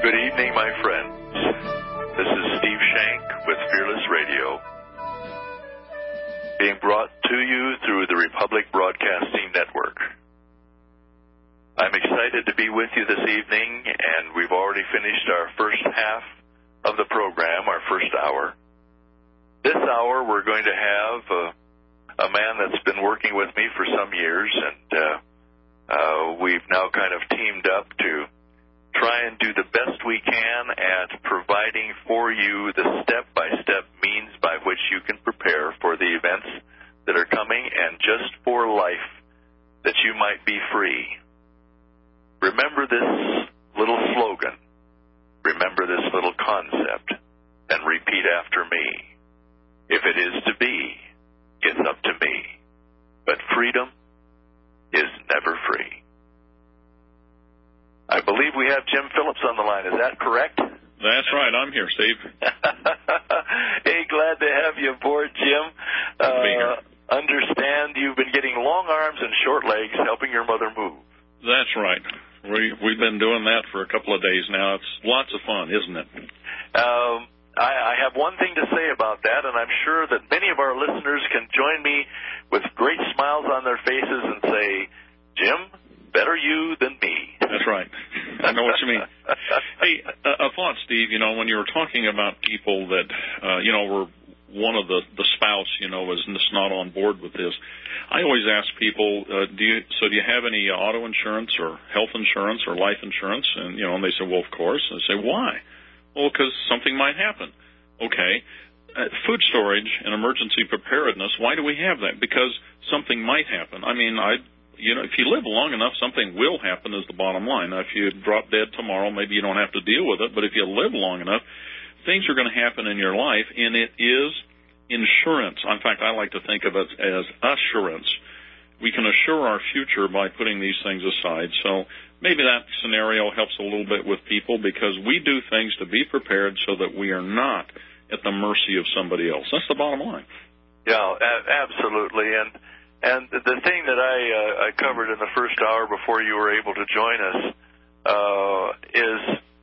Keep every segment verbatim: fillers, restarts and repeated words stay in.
Good evening, my friends. This is Steve Shank with Fearless Radio, being brought to you through the Republic Broadcasting Network. I'm excited to be with you this evening, and we've already finished our first half of the program, our first hour. This hour, we're going to have a, a man that's been working with me for some years, and uh, uh, we've now kind of teamed up to try and do the best we can at providing for you the step-by-step means by which you can prepare for the events that are coming and just for life, that you might be free. Remember this little slogan. Remember this little concept, and repeat after me. If it is to be, it's up to me. But freedom is never free. I believe we have Jim Phillips on the line. Is that correct? That's right. I'm here, Steve. Hey, glad to have you aboard, Jim. Good to be here. Uh, understand you've been getting long arms and short legs helping your mother move. That's right. We, we've been doing that for a couple of days now. It's lots of fun, isn't it? Um, I, I have one thing to say about that, and I'm sure that many of our listeners can join me with great smiles on their faces and say, Jim, better you than me. That's right. I know what you mean. Hey, a, a thought, Steve, you know, when you were talking about people that, uh, you know, were one of the, the spouse, you know, is not on board with this, I always ask people, uh, do you, so do you have any auto insurance or health insurance or life insurance? And, you know, and they say, well, of course. And I say, why? Well, because something might happen. Okay. Uh, food storage and emergency preparedness, why do we have that? Because something might happen. I mean, I You know, if you live long enough, something will happen is the bottom line. Now, if you drop dead tomorrow, maybe you don't have to deal with it, but if you live long enough, things are going to happen in your life, and it is insurance. In fact, I like to think of it as assurance. We can assure our future by putting these things aside. So maybe that scenario helps a little bit with people because we do things to be prepared so that we are not at the mercy of somebody else. That's the bottom line. Yeah, a- absolutely. And And the thing that I, uh, I covered in the first hour before you were able to join us uh, is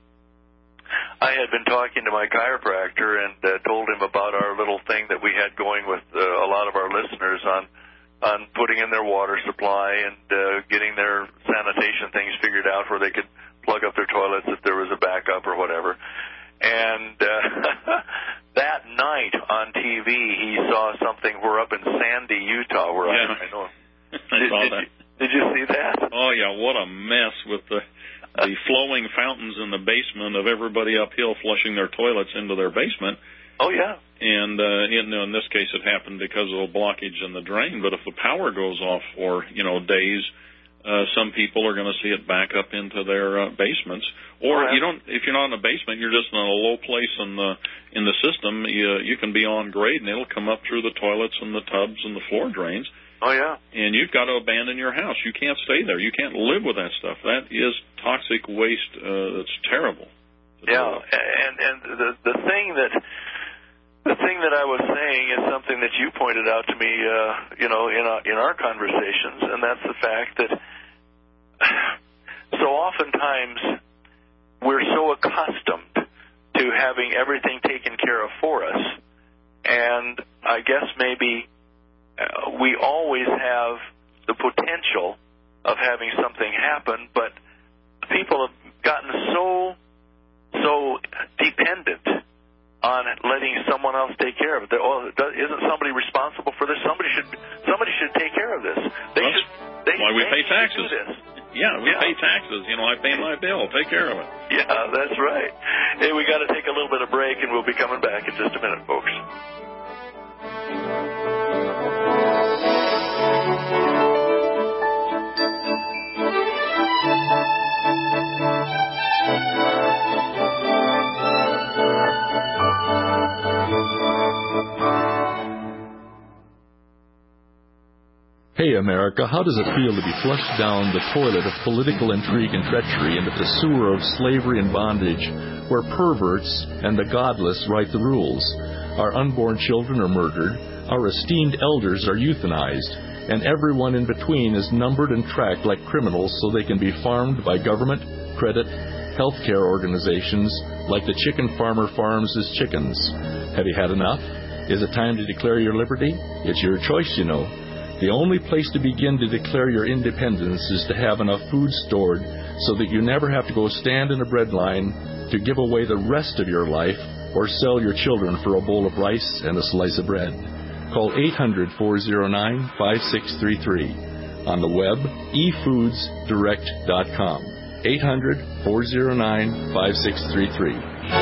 I had been talking to my chiropractor and uh, told him about our little thing that we had going with uh, a lot of our listeners on on putting in their water supply and uh, getting their sanitation things figured out where they could plug up their toilets if there was a backup or whatever. And uh, that night on T V, he saw something. We're up in Sandy, Utah, where yeah. I, I know. I did, saw did that. You, did you see that? Oh, yeah, what a mess with the the flowing fountains in the basement of everybody uphill flushing their toilets into their basement. Oh, yeah. And uh, in, in this case, it happened because of a blockage in the drain. But if the power goes off for, you know, days, Uh, some people are going to see it back up into their uh, basements, or right. you don't. If you're not in a basement, you're just in a low place in the in the system. You, you can be on grade, and it'll come up through the toilets and the tubs and the floor drains. Oh yeah. And you've got to abandon your house. You can't stay there. You can't live with that stuff. That is toxic waste. Uh, that's terrible. Yeah, and and the the thing that. The thing that I was saying is something that you pointed out to me, uh, you know, in our, in our conversations, and that's the fact that so oftentimes we're so accustomed to having everything taken care of for us, and I guess maybe uh, we always have the potential of having something happen, but people have gotten so, so dependent on letting someone else take care of it. Oh, isn't somebody responsible for this? Somebody should somebody should take care of this. They That's should. They, why we they pay taxes. Do this. Yeah, we yeah. pay taxes. You know, I pay my bill. Take care of it. Yeah, that's right. Hey, we got to take a little bit of break, and we'll be coming back in just a minute, folks. Hey, America, how does it feel to be flushed down the toilet of political intrigue and treachery into the sewer of slavery and bondage, where perverts and the godless write the rules? Our unborn children are murdered, our esteemed elders are euthanized, and everyone in between is numbered and tracked like criminals so they can be farmed by government, credit, healthcare organizations like the Chicken Farmer Farms' Chickens. Have you had enough? Is it time to declare your liberty? It's your choice, you know. The only place to begin to declare your independence is to have enough food stored so that you never have to go stand in a bread line to give away the rest of your life or sell your children for a bowl of rice and a slice of bread. Call eight hundred, four oh nine, five six three three. On the web, e foods direct dot com. eight hundred, four oh nine, five six three three.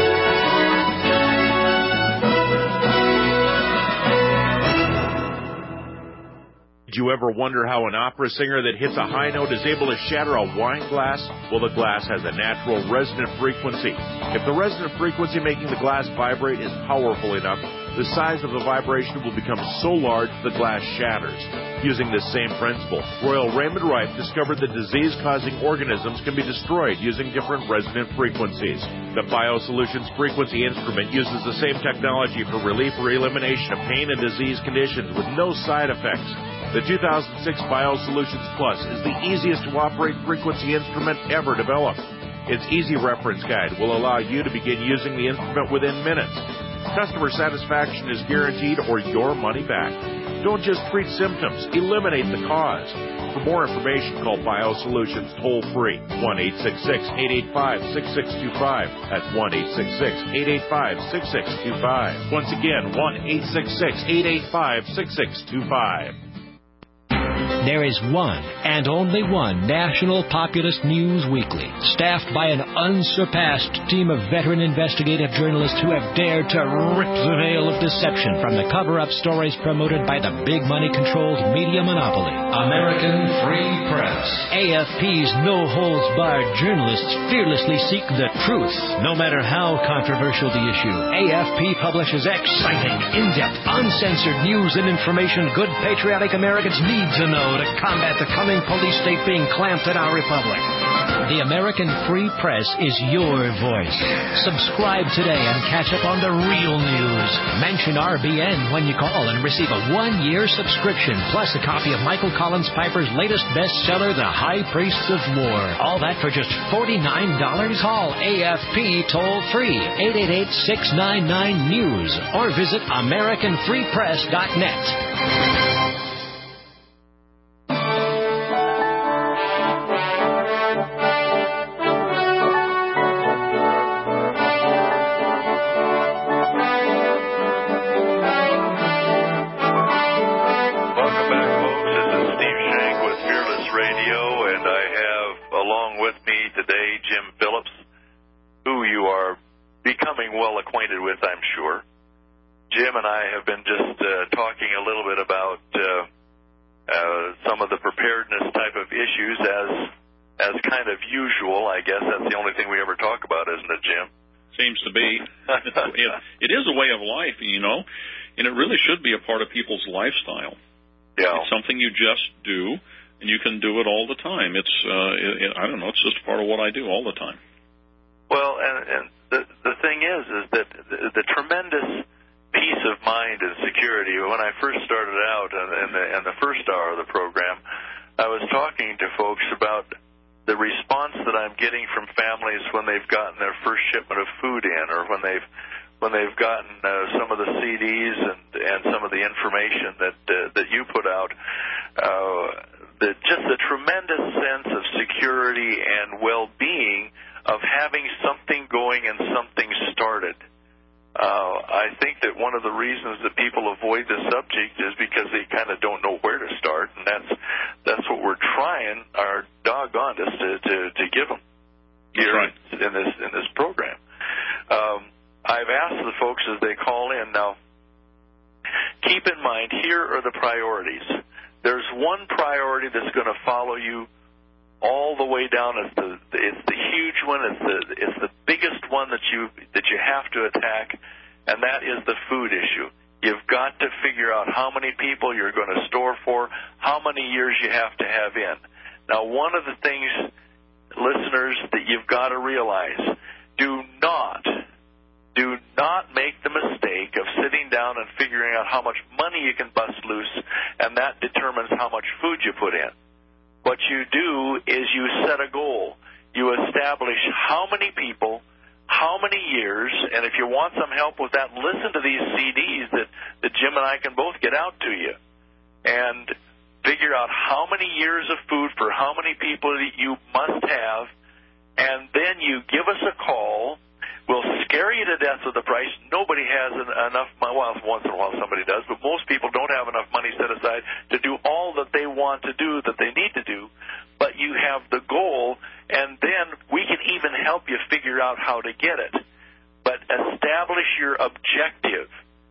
Did you ever wonder how an opera singer that hits a high note is able to shatter a wine glass? Well, the glass has a natural resonant frequency. If the resonant frequency making the glass vibrate is powerful enough, the size of the vibration will become so large the glass shatters. Using this same principle, Royal Raymond Rife discovered that disease-causing organisms can be destroyed using different resonant frequencies. The BioSolutions frequency instrument uses the same technology for relief or elimination of pain and disease conditions with no side effects. The two thousand six BioSolutions Plus is the easiest to operate frequency instrument ever developed. Its easy reference guide will allow you to begin using the instrument within minutes. Customer satisfaction is guaranteed or your money back. Don't just treat symptoms, eliminate the cause. For more information, call BioSolutions toll-free, one eight six six, eight eight five, six six two five. That's one eight six six, eight eight five, six six two five. Once again, one eight six six, eight eight five, six six two five. There is one and only one National Populist News Weekly, staffed by an unsurpassed team of veteran investigative journalists who have dared to rip the veil of deception from the cover-up stories promoted by the big money-controlled media monopoly. American Free Press. A F P's no-holds-barred journalists fearlessly seek the truth, no matter how controversial the issue. A F P publishes exciting, in-depth, uncensored news and information good patriotic Americans need to know to combat the coming police state being clamped in our republic. The American Free Press is your voice. Subscribe today and catch up on the real news. Mention R B N when you call and receive a one-year subscription, plus a copy of Michael Collins Piper's latest bestseller, The High Priests of War. All that for just forty-nine dollars. Call A F P toll-free, eight eight eight, six nine nine, news, or visit American Free Press dot net. Acquainted with, I'm sure. Jim and I have been just uh, talking a little bit about uh, uh, some of the preparedness type of issues as as kind of usual. I guess that's the only thing we ever talk about, isn't it, Jim? Seems to be. it, it is a way of life, you know, and it really should be a part of people's lifestyle. Yeah. It's something you just do, and you can do it all the time. It's, uh, it, it, I don't know, it's just part of what I do all the time. Well, and, and the the thing is, is that the, the tremendous peace of mind and security. When I first started out in the, in the first hour of the program, I was talking to folks about the response that I'm getting from families when they've gotten their first shipment of food in, or when they've when they've gotten uh, some of the C Ds and and some of the information that uh, that you put out. Uh, the, just the tremendous sense of security and well-being of having something going and something started. Uh, I think that one of the reasons that people avoid the subject is because they kind of don't know where to start, and that's that's what we're trying our doggonedest to, to, to give them here right. in this in this program. Um, I've asked the folks as they call in, now, keep in mind, here are the priorities. There's one priority that's going to follow you all the way down. It's the it's the huge one. It's the it's the biggest one that you that you have to attack, and that is the food issue. You've got to figure out how many people you're going to store for, how many years you have to have in. Now, one of the things, listeners, that you've got to realize: do not do not make the mistake of sitting down and figuring out how much money you can bust loose, and that determines how much food you put in. What you do is you set a goal. you establish how many people, how many years, and if you want some help with that, listen to these C Ds that, that Jim and I can both get out to you. And figure out how many years of food for how many people that you must have, and then you give us a call. We'll scare you to death with the price. Nobody has an, enough money. Well, once in a while somebody does, but most people don't have enough money set aside to do all that they want to do, that they need to do. But you have the goal, and then we can even help you figure out how to get it. But establish your objective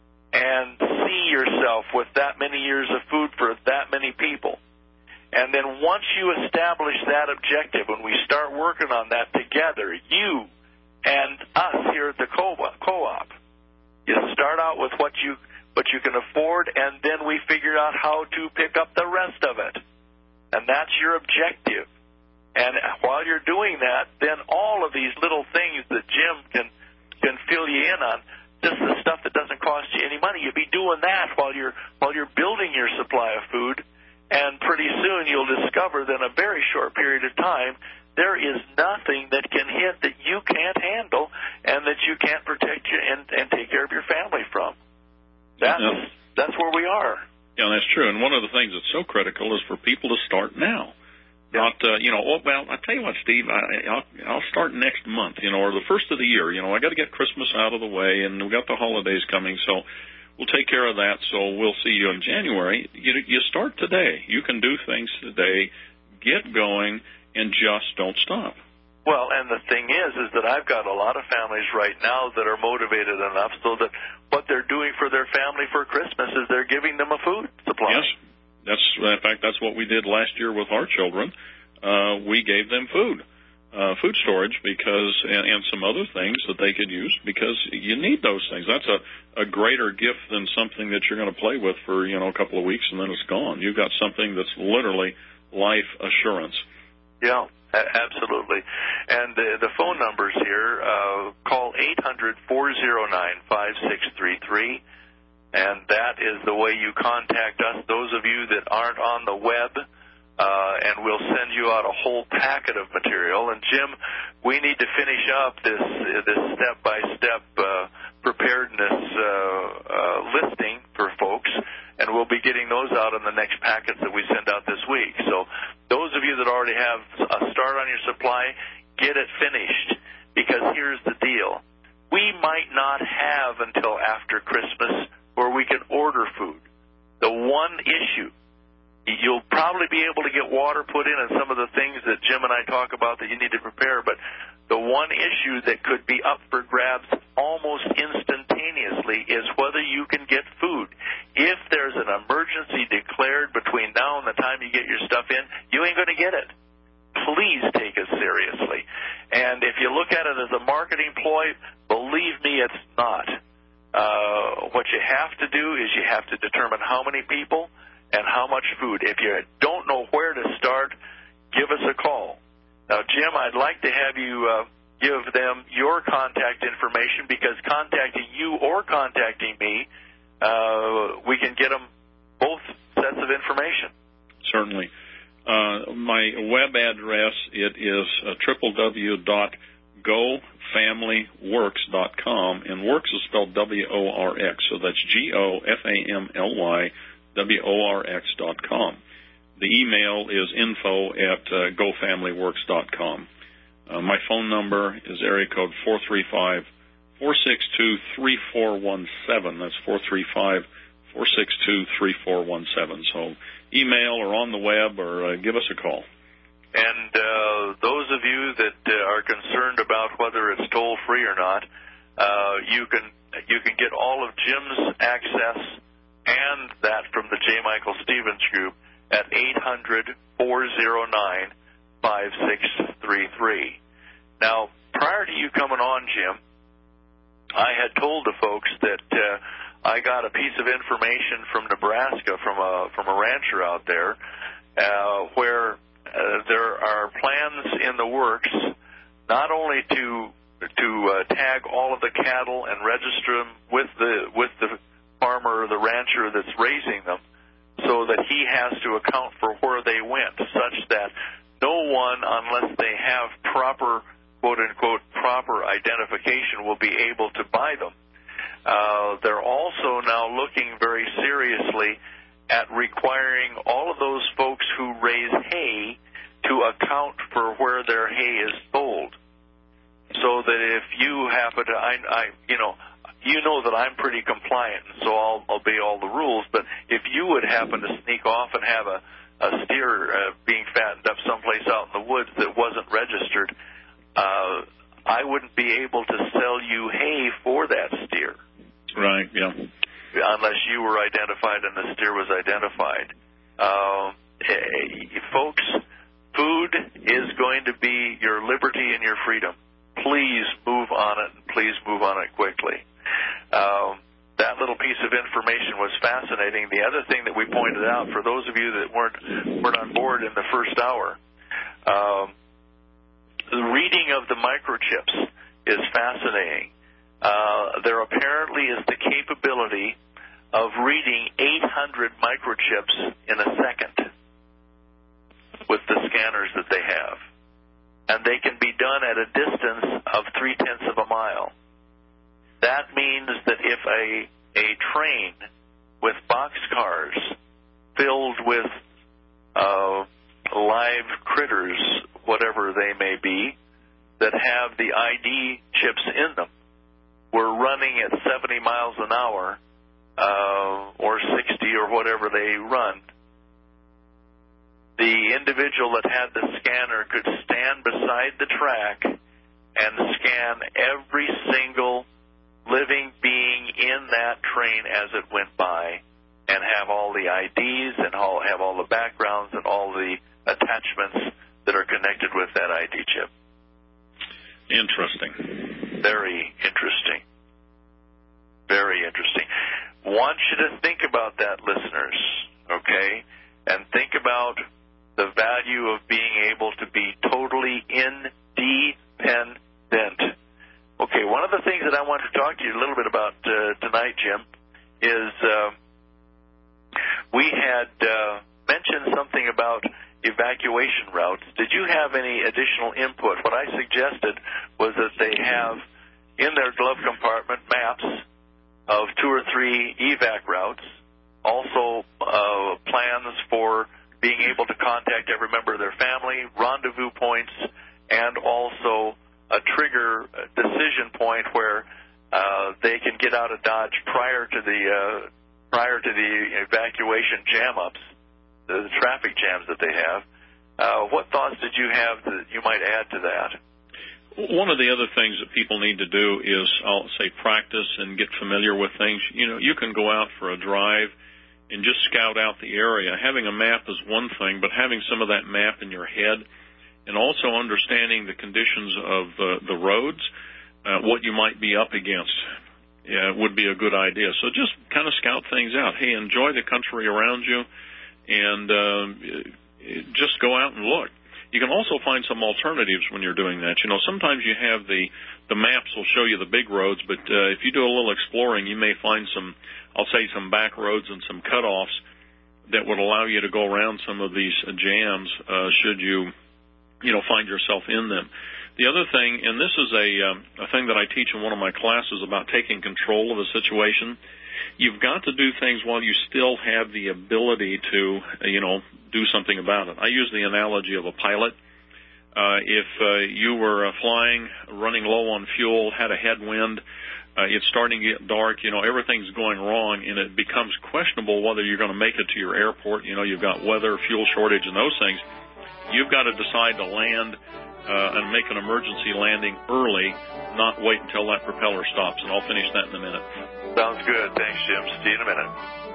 and see yourself with that many years of food for that many people. And then once you establish that objective, when we start working on that together, you and us here at the co-op, you start out with what you what you can afford, and then we figure out how to pick up the rest of it. And that's your objective. And while you're doing that, then all of these little things that Jim can can fill you in on, just the stuff that doesn't cost you any money, you'll be doing that while you're while you're building your supply of food, and pretty soon you'll discover that in a very short period of time, there is nothing that can hit that you can't handle and that you can't protect you and, and take care of your family from. That's yeah. that's where we are. Yeah, that's true. And one of the things that's so critical is for people to start now. Yeah. Not, uh, you know, oh, well, I tell you what, Steve, I, I'll, I'll start next month, you know, or the first of the year. You know, I got to get Christmas out of the way, and we got the holidays coming, so we'll take care of that. So we'll see you in January. You, you start today. You can do things today. Get going. And just don't stop. Well, and the thing is, is that I've got a lot of families right now that are motivated enough so that what they're doing for their family for Christmas is they're giving them a food supply. Yes, that's in fact that's what we did last year with our children. Uh, we gave them food, uh, food storage, because and, and some other things that they could use, because you need those things. That's a, a greater gift than something that you're going to play with for you know a couple of weeks and then it's gone. You've got something that's literally life assurance. Yeah, absolutely. And the, the phone numbers here, uh, call eight hundred, four oh nine, five six three three, and that is the way you contact us. Those of you that aren't on the web, uh, and we'll send you out a whole packet of material. And, Jim, we need to finish up this, this step-by-step uh, preparedness uh, uh, listing for folks, and we'll be getting those out in the next packets that we send out this week. So those of you that already have a start on your supply, get it finished, because here's the deal. We might not have until after Christmas where we can order food. The one issue, you'll probably be able to get water put in and some of the things that Jim and I talk about that you need to prepare, but the one issue that could be up for grabs almost instantaneously is whether you can get food. If there's an emergency declared between now and the time you get your stuff in, you ain't going to get it. Please take it seriously. And if you look at it as a marketing ploy, believe me, it's not. Uh, what you have to do is you have to determine how many people and how much food. If you don't know where to start, give us a call. Now, Jim, I'd like to have you uh, give them your contact information, because contacting you or contacting me, uh, we can get them both sets of information. Certainly. Uh, my web address, it is uh, w w w dot go family works dot com, and works is spelled W O R X, so that's G O F A M L Y W O R X dot com. The email is info at uh, go family works dot com. Uh, my phone number is area code four three five, four six two, three four one seven. That's four three five, four six two, three four one seven. So email or on the web, or uh, give us a call. And uh, those of you that uh, are concerned about whether it's toll-free or not, uh, you can you can get all of Jim's access and that from the J. Michael Stevens Group at eight hundred, four oh nine, five six three three. Now, prior to you coming on, Jim, I had told the folks that uh, I got a piece of information from Nebraska from a from a rancher out there uh, where uh, there are plans in the works not only to to uh, tag all of the cattle and register them with the with the farmer or the rancher that's raising them, so that he has to account for where they went, such that no one, unless they have proper, quote-unquote, proper identification will be able to buy them. Uh, they're also now looking very seriously at requiring all of those folks who raise hay to account for where their hay is sold. So that if you happen to, I, I, you know, you know that I'm pretty compliant, so I'll obey all the rules, but if you would happen to sneak off and have a, a steer uh, being fattened up someplace out in the woods that wasn't registered, uh, I wouldn't be able to sell you hay for that steer. Right, yeah. Unless you were identified and the steer was identified. Uh, folks, food is going to be your liberty and your freedom. Please move on it, and please move on it quickly. Um, that little piece of information was fascinating. The other thing that we pointed out, for those of you that weren't, weren't on board in the first hour, um, the reading of the microchips is fascinating. Uh, there apparently is the capability of reading eight hundred microchips in a second with the scanners that they have. And they can be done at a distance of three-tenths of a mile. That means that if a, a train with boxcars filled with uh, live critters, whatever they may be, that have the I D chips in them, were running at seventy miles an hour uh, or sixty or whatever they run, the individual that had the scanner could stand beside the track and scan every single living being in that train as it went by and have all the I Ds and all, have all the backgrounds and all the attachments that are connected with that I D chip. Interesting. Very interesting. Very interesting. Want you to think about that, listeners, okay? And think about the value of being able to be totally independent. Okay, one of the things that I want to talk to you a little bit about uh, tonight, Jim, is uh, we had uh, mentioned something about evacuation routes. Did you have any additional input? What I suggested was that they have in their glove compartment maps of two or three evac routes, also uh, plans for being able to contact every member of their family, rendezvous points, and also a trigger decision point where uh, they can get out of Dodge prior to the uh, prior to the evacuation jam-ups, the, the traffic jams that they have. Uh, what thoughts did you have that you might add to that? One of the other things that people need to do is, I'll say, practice and get familiar with things. You know, you can go out for a drive and just scout out the area. Having a map is one thing, but having some of that map in your head and also understanding the conditions of uh, the roads, uh, what you might be up against, yeah, would be a good idea. So just kind of scout things out. Hey, enjoy the country around you, and uh, just go out and look. You can also find some alternatives when you're doing that. You know, sometimes you have the, the maps will show you the big roads, but uh, if you do a little exploring, you may find some, I'll say, some back roads and some cutoffs that would allow you to go around some of these uh, jams uh, should you, you know, find yourself in them. The other thing, and this is a, um, a thing that I teach in one of my classes about taking control of a situation, you've got to do things while you still have the ability to, you know, do something about it. I use the analogy of a pilot. Uh, if uh, you were uh, flying, running low on fuel, had a headwind, uh, it's starting to get dark, you know, everything's going wrong, and it becomes questionable whether you're going to make it to your airport. You know, you've got weather, fuel shortage, and those things. You've got to decide to land uh, and make an emergency landing early, not wait until that propeller stops, and I'll finish that in a minute. Sounds good. Thanks, Jim. See you in a minute.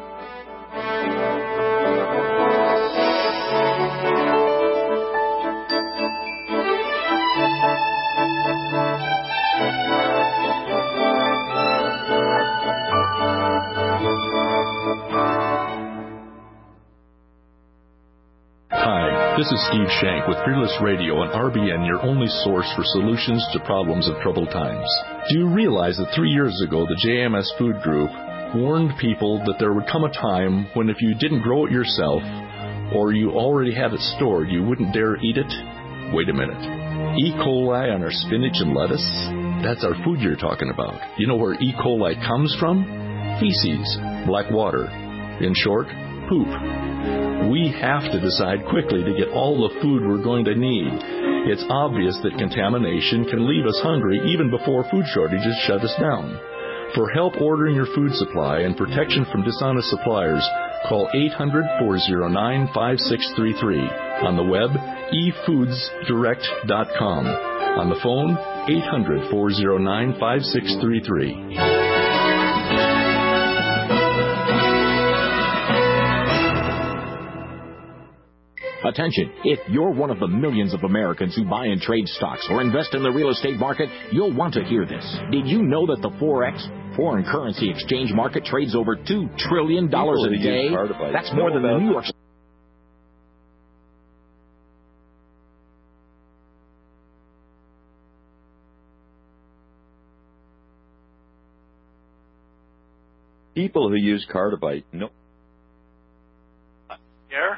Hi, this is Steve Shank with Fearless Radio and R B N, your only source for solutions to problems of troubled times. Do you realize that three years ago the J M S Food Group warned people that there would come a time when if you didn't grow it yourself or you already had it stored, you wouldn't dare eat it? Wait a minute. E. coli on our spinach and lettuce? That's our food you're talking about. You know where E. coli comes from? Feces, black water. In short, poop. We have to decide quickly to get all the food we're going to need. It's obvious that contamination can leave us hungry even before food shortages shut us down. For help ordering your food supply and protection from dishonest suppliers, call eight hundred, four oh nine, five six three three. On the web, e foods direct dot com. On the phone, eight hundred, four oh nine, five six three three. Attention, if you're one of the millions of Americans who buy and trade stocks or invest in the real estate market, you'll want to hear this. Did you know that the Forex, foreign currency exchange market, trades over two trillion dollars a day? That's more than the New York Stock People who use Cardivite know. Here?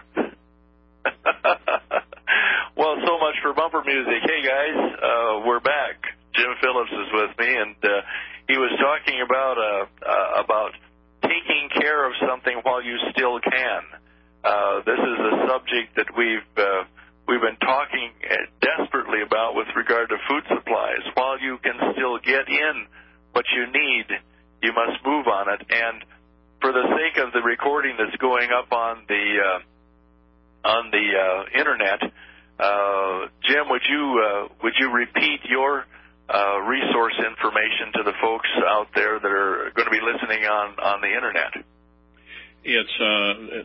Well, so much for bumper music. Hey, guys, uh, we're back. Jim Phillips is with me, and uh, he was talking about uh, uh, about taking care of something while you still can. Uh, this is a subject that we've uh, we've been talking desperately about with regard to food supplies. While you can still get in what you need, you must move on it. And for the sake of the recording that's going up on the uh, on the uh, internet, uh, Jim, would you uh, would you repeat your uh, resource information to the folks out there that are going to be listening on, on the internet? It's uh,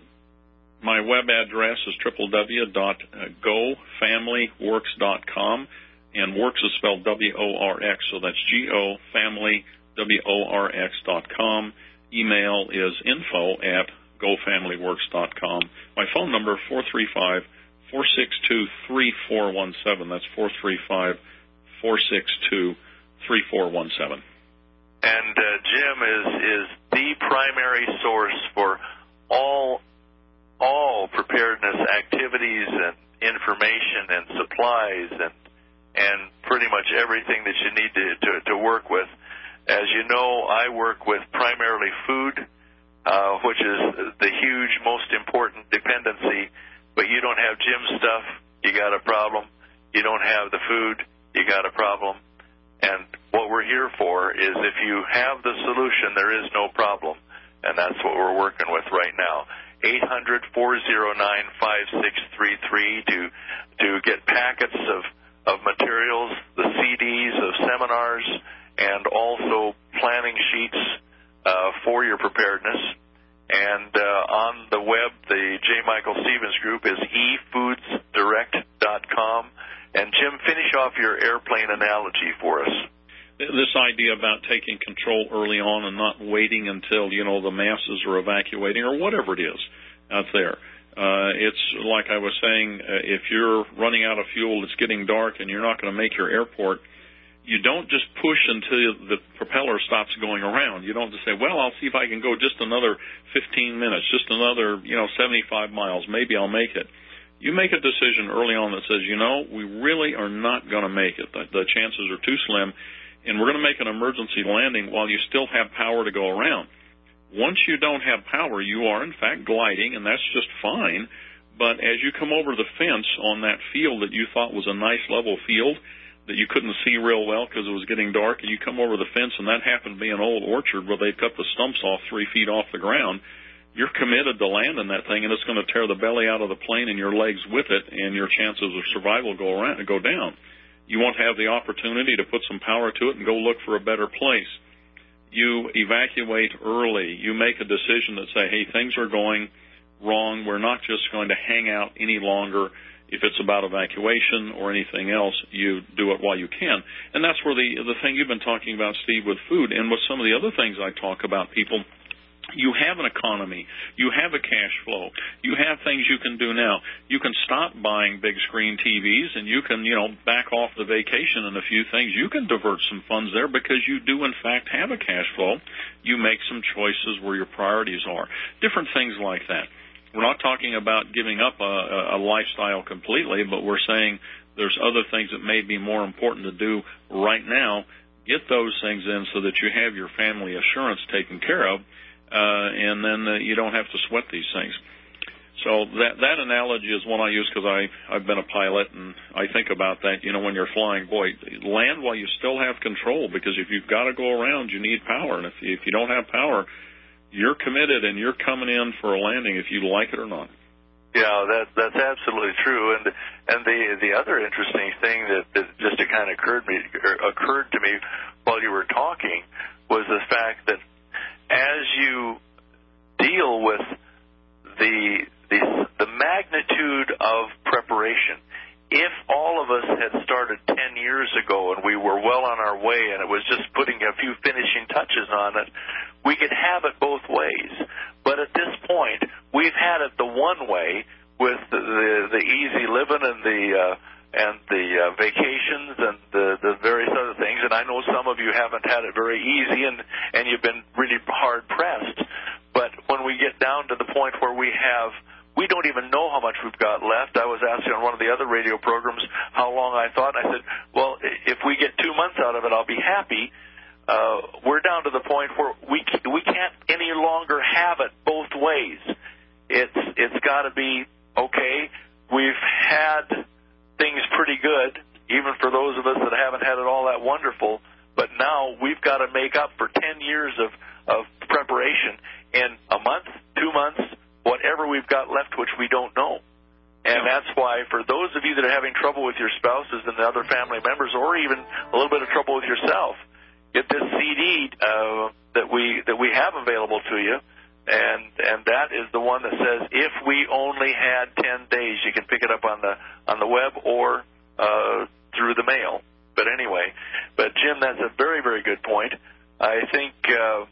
my web address is w w w dot go family works dot com, and works is spelled W O R X, so that's G O family W O R X dot com. Email is info at go family works dot com. My phone number, four three five, four six two, three four one seven. That's four three five, four six two, three four one seven. And uh, Jim is, is the primary source for all all preparedness activities and information and supplies and and pretty much everything that you need to, to, to work with. As you know, I work with primarily food, uh, which is the huge, most important dependency. But you don't have Jim's stuff, you got a problem. You don't have the food, you got a problem. And what we're here for is if you have the solution, there is no problem. And that's what we're working with right now. eight hundred, four oh nine, five six three three to to get packets of, of materials, the C Ds of seminars, and also planning sheets uh, for your preparedness. And uh, on the web, the J. Michael Stevens Group is e foods direct dot com. And, Jim, finish off your airplane analogy for us. This idea about taking control early on and not waiting until, you know, the masses are evacuating or whatever it is out there. Uh, it's like I was saying, uh, if you're running out of fuel, it's getting dark, and you're not going to make your airport, you don't just push until the propeller stops going around. You don't just say, well, I'll see if I can go just another fifteen minutes, just another, you know, seventy-five miles. Maybe I'll make it. You make a decision early on that says, you know, we really are not going to make it. The, the chances are too slim, and we're going to make an emergency landing while you still have power to go around. Once you don't have power, you are, in fact, gliding, and that's just fine. But as you come over the fence on that field that you thought was a nice level field that you couldn't see real well because it was getting dark, and you come over the fence, and that happened to be an old orchard where they cut the stumps off three feet off the ground, you're committed to landing that thing, and it's going to tear the belly out of the plane and your legs with it, and your chances of survival go around go down. You won't have the opportunity to put some power to it and go look for a better place. You evacuate early. You make a decision that say, hey, things are going wrong. We're not just going to hang out any longer. If it's about evacuation or anything else, you do it while you can. And that's where the the thing you've been talking about, Steve, with food, and with some of the other things I talk about, people, you have an economy. You have a cash flow. You have things you can do now. You can stop buying big screen T Vs, and you can, you know, back off the vacation and a few things. You can divert some funds there because you do, in fact, have a cash flow. You make some choices where your priorities are. Different things like that. We're not talking about giving up a, a lifestyle completely, but we're saying there's other things that may be more important to do right now. Get those things in so that you have your family assurance taken care of, uh, and then uh, you don't have to sweat these things. So that that analogy is one I use because I I've been a pilot, and I think about that. You know, when you're flying, boy, land while you still have control, because if you've got to go around, you need power, and if you, if you don't have power, you're committed and you're coming in for a landing if you like it or not. Yeah, that that's absolutely true. And and the the other interesting thing that, that just kind of occurred me occurred to me while you were talking was the fact that as you deal with the the the magnitude of preparation, if all of us had started ten years ago and we were well on our way and it was just putting a few finishing touches on it, we could have it both ways. But at this point, we've had it the one way with the the, the easy living and the uh, and the uh, vacations and the, the various other things. And I know some of you haven't had it very easy, and and you've been really hard pressed. But when we get down to the point where we have, we don't even know how much we've got left. I was asking on one of the other radio programs how long I thought. I said, well, if we get two months out of it, I'll be happy. Uh, we're down to the point where we we can't any longer have it both ways. It's it's got to be, okay, we've had things pretty good, even for those of us that haven't had it all that wonderful, but now we've got to make up for ten years of, of preparation in a month, two months, whatever we've got left, which we don't know. And that's why for those of you that are having trouble with your spouses and the other family members, or even a little bit of trouble with yourself, get this C D uh, that we that we have available to you, and and that is the one that says, if we only had ten days. You can pick it up on the on the web or uh, through the mail. But anyway, but Jim, that's a very, very good point. I think uh,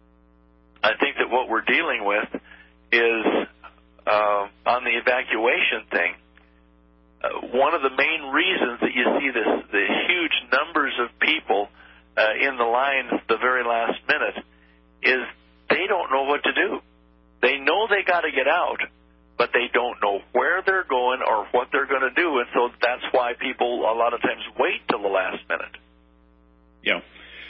I think that what we're dealing with is uh, on the evacuation thing. Uh, one of the main reasons that you see this the huge numbers of people Uh, in the lines the very last minute is they don't know what to do. They know they got to get out, but they don't know where they're going or what they're going to do, and so that's why people a lot of times wait till the last minute. Yeah,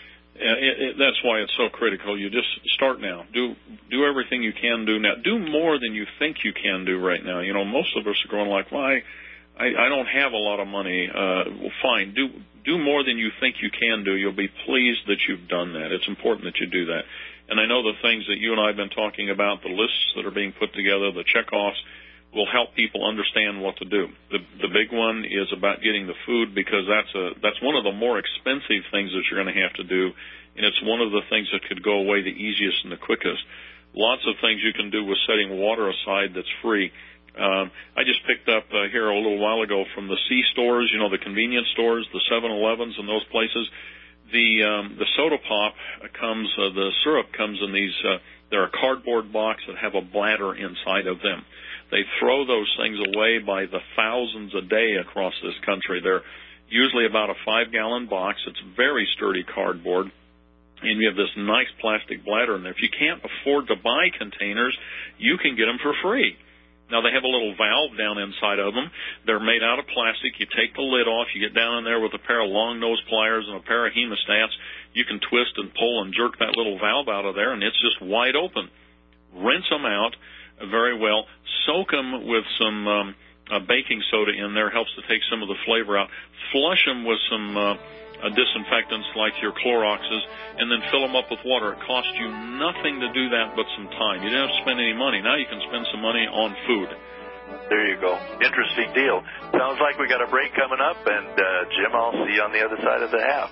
it, it, that's why it's so critical. You just start now. Do do everything you can do now. Do more than you think you can do right now. You know, most of us are going like, well, I, I, I don't have a lot of money. Uh, well, fine, do do more than you think you can do. You'll be pleased that you've done that. It's important that you do that. And I know the things that you and I have been talking about, the lists that are being put together, the checkoffs, will help people understand what to do. The the big one is about getting the food, because that's a that's one of the more expensive things that you're going to have to do, and it's one of the things that could go away the easiest and the quickest. Lots of things you can do with setting water aside that's free. Um, I just picked up uh, here a little while ago from the C stores, you know, the convenience stores, the seven elevens and those places. The um, the soda pop comes, uh, the syrup comes in these, uh, they're a cardboard box that have a bladder inside of them. They throw those things away by the thousands a day across this country. They're usually about a five-gallon box. It's very sturdy cardboard, and you have this nice plastic bladder in there. If you can't afford to buy containers, you can get them for free. Now, they have a little valve down inside of them. They're made out of plastic. You take the lid off. You get down in there with a pair of long-nosed pliers and a pair of hemostats. You can twist and pull and jerk that little valve out of there, and it's just wide open. Rinse them out very well. Soak them with some um, uh, baking soda in there. Helps to take some of the flavor out. Flush them with some uh, uh, disinfectants like your Cloroxes, and then fill them up with water. It costs you nothing to do that but some time. You don't have to spend any money. Now you can spend some money on food. There you go. Interesting deal. Sounds like we got a break coming up, and uh, Jim, I'll see you on the other side of the half.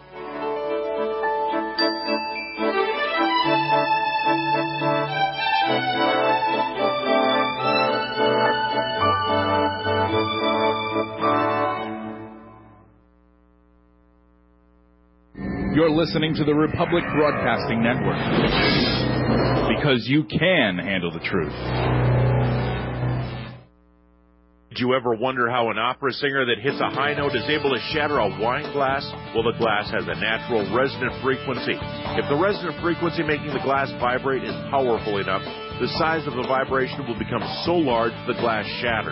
You're listening to the Republic Broadcasting Network, because you can handle the truth. Did you ever wonder how an opera singer that hits a high note is able to shatter a wine glass? Well, the glass has a natural resonant frequency. If the resonant frequency making the glass vibrate is powerful enough, the size of the vibration will become so large the glass shatters.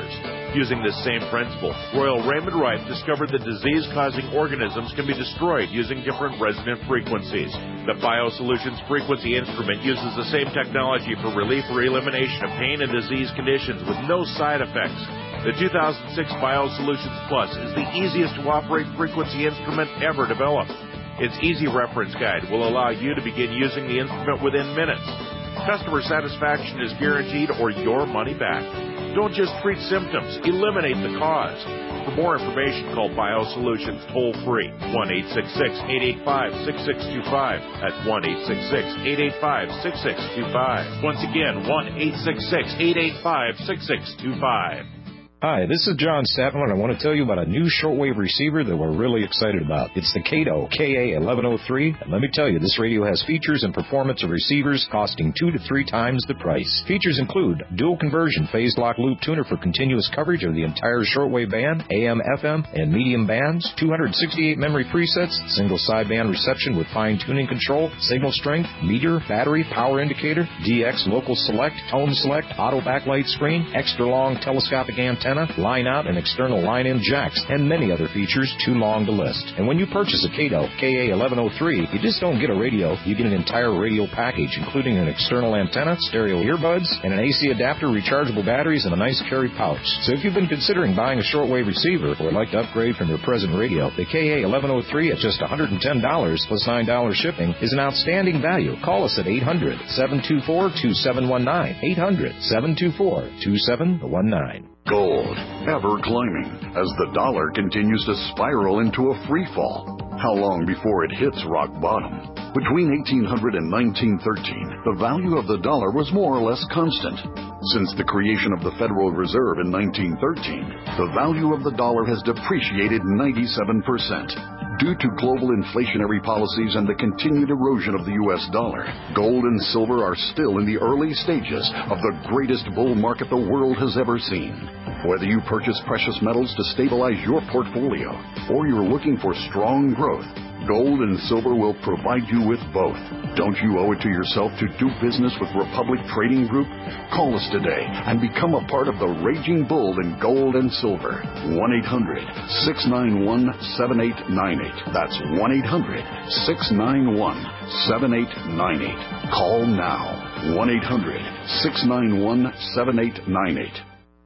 Using this same principle, Royal Raymond Rife discovered that disease-causing organisms can be destroyed using different resonant frequencies. The BioSolutions Frequency Instrument uses the same technology for relief or elimination of pain and disease conditions with no side effects. The two thousand six BioSolutions Plus is the easiest to operate frequency instrument ever developed. Its easy reference guide will allow you to begin using the instrument within minutes. Customer satisfaction is guaranteed or your money back. Don't just treat symptoms, eliminate the cause. For more information, call BioSolutions toll-free, one eight six six, eight eight five, six six two five. That's one eight six six, eight eight five, six six two five. Once again, one eight six six, eight eight five, six six two five. Hi, this is John Statman, and I want to tell you about a new shortwave receiver that we're really excited about. It's the Kato K A eleven oh three, and let me tell you, this radio has features and performance of receivers costing two to three times the price. Features include dual conversion phase lock loop tuner for continuous coverage of the entire shortwave band, A M, F M, and medium bands, two hundred sixty-eight memory presets, single sideband reception with fine-tuning control, signal strength, meter, battery, power indicator, D X local select, tone select, auto backlight screen, extra long telescopic antenna, line out and external line-in jacks, and many other features too long to list. And when you purchase a Kato K A eleven oh three, you just don't get a radio, you get an entire radio package, including an external antenna, stereo earbuds, and an A C adapter, rechargeable batteries, and a nice carry pouch. So if you've been considering buying a shortwave receiver or would like to upgrade from your present radio, the K A eleven oh three at just one hundred ten dollars plus nine dollars shipping is an outstanding value. Call us at eight hundred, seven two four, two seven one nine, eight hundred, seven two four, two seven one nine. Gold, ever climbing as the dollar continues to spiral into a free fall. How long before it hits rock bottom? Between eighteen hundred and nineteen thirteen, the value of the dollar was more or less constant. Since the creation of the Federal Reserve in nineteen thirteen, the value of the dollar has depreciated ninety-seven percent. Due to global inflationary policies and the continued erosion of the U S dollar, gold and silver are still in the early stages of the greatest bull market the world has ever seen. Whether you purchase precious metals to stabilize your portfolio or you're looking for strong growth, gold and silver will provide you with both. Don't you owe it to yourself to do business with Republic Trading Group? Call us today and become a part of the raging bull in gold and silver. one eight hundred, six nine one, seven eight nine eight. That's one eight hundred, six nine one, seven eight nine eight. Call now. one eight hundred, six nine one, seven eight nine eight.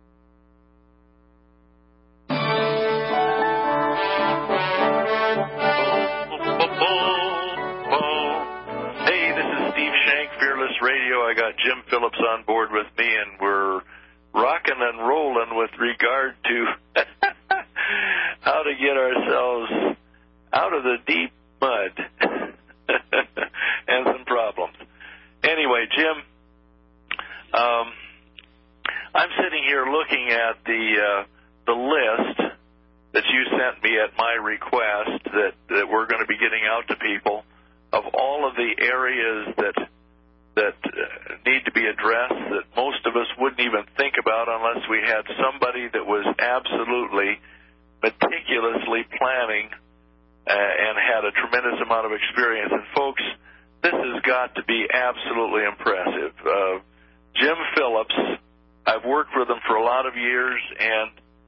I got Jim Phillips on board with me, and we're rocking and rolling with regard to how to get ourselves out of the deep mud and some problems. Anyway, Jim, um, I'm sitting here looking at the uh, the list that you sent me at my request that, that we're going to be getting out to people of all of the areas that that uh, need to be addressed that most of us wouldn't even think about unless we had somebody that was absolutely meticulously planning uh, and had a tremendous amount of experience. And folks, this has got to be absolutely impressive. Uh, Jim Phillips, I've worked with him for a lot of years, and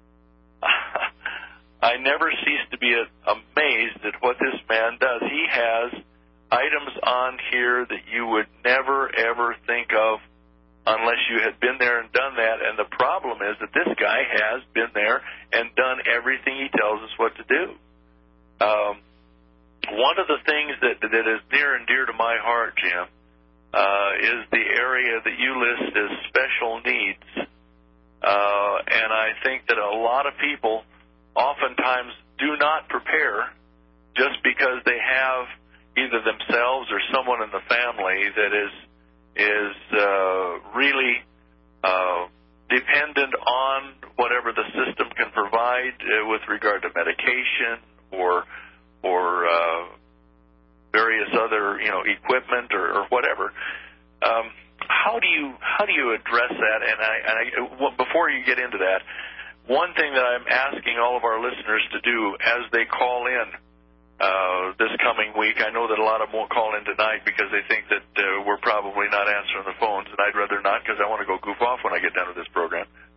I never cease to be amazed at what this man does. He has items on here that you would never, ever think of unless you had been there and done that. And the problem is that this guy has been there and done everything he tells us what to do. Um, one of the things that, that is near and dear to my heart, Jim, uh, is the area that you list as special needs. Uh, and I think that a lot of people oftentimes do not prepare just because they have either themselves or someone in the family that is is uh, really uh, dependent on whatever the system can provide uh, with regard to medication or or uh, various other you know equipment or, or whatever. Um, how do you how do you address that? And I, and I well, before you get into that, one thing that I'm asking all of our listeners to do as they call in Uh, this coming week. I know that a lot of them won't call in tonight because they think that uh, we're probably not answering the phones, and I'd rather not because I want to go goof off when I get done with this program.